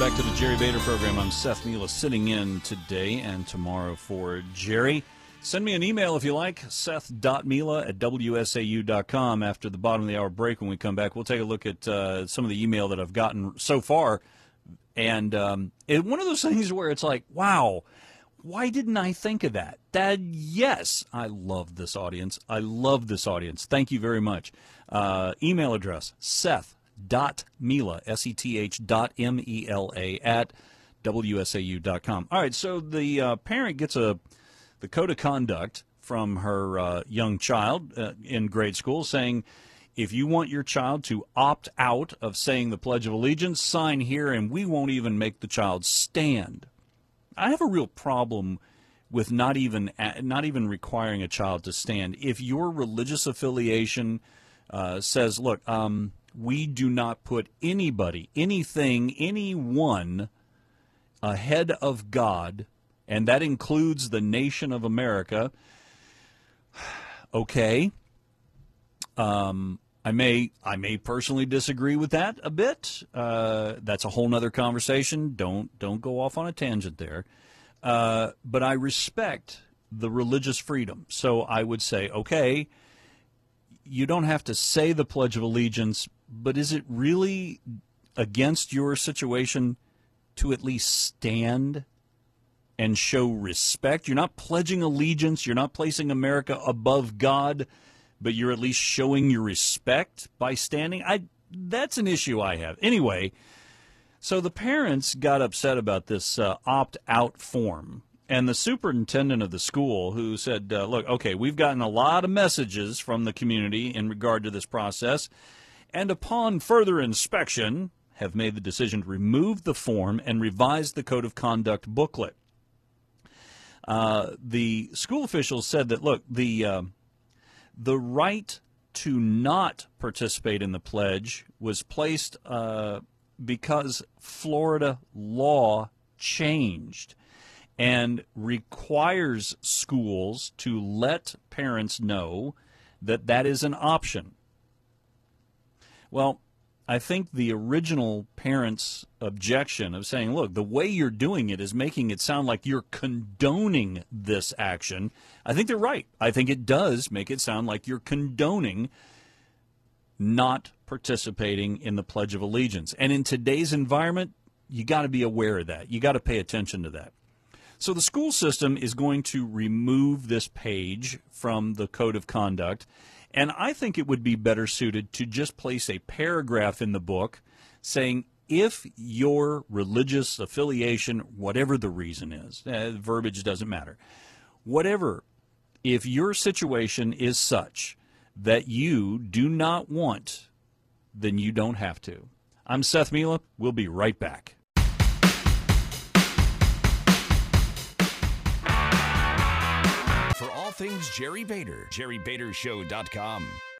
back to the Jerry Bader program. I'm Seth Mila, sitting in today and tomorrow for Jerry. Send me an email if you like, seth.mila@wsau.com. After the bottom of the hour break, when we come back, we'll take a look at some of the email that I've gotten so far. And it's one of those things where it's like, wow, why didn't I think of that? Yes, I love this audience. I love this audience. Thank you very much. Email address, seth.mila, SETH.MELA at WSAU.com. All right, so the parent gets the code of conduct from her young child in grade school saying, if you want your child to opt out of saying the Pledge of Allegiance, sign here and we won't even make the child stand. I have a real problem with not even requiring a child to stand. If your religious affiliation says, look, we do not put anybody, anything, anyone ahead of God, and that includes the nation of America, okay. I may personally disagree with that a bit. That's a whole nother conversation. Don't go off on a tangent there. But I respect the religious freedom. So I would say, okay, you don't have to say the Pledge of Allegiance, but is it really against your situation to at least stand and show respect? You're not pledging allegiance. You're not placing America above God, but you're at least showing your respect by standing. That's an issue I have. Anyway, so the parents got upset about this opt-out form. And the superintendent of the school, who said, look, okay, we've gotten a lot of messages from the community in regard to this process, and upon further inspection, have made the decision to remove the form and revise the Code of Conduct booklet. The school officials said that, look, the right to not participate in the pledge was placed because Florida law changed and requires schools to let parents know that that is an option. Well, I think the original parents' objection of saying, look, the way you're doing it is making it sound like you're condoning this action. I think they're right. I think it does make it sound like you're condoning not participating in the Pledge of Allegiance. And in today's environment, you got to be aware of that. You got to pay attention to that. So the school system is going to remove this page from the Code of Conduct, and I think it would be better suited to just place a paragraph in the book saying, if your religious affiliation, whatever the reason is, verbiage doesn't matter, whatever, if your situation is such that you do not want, then you don't have to. I'm Seth Mila. We'll be right back. For all things Jerry Bader, JerryBaderShow.com.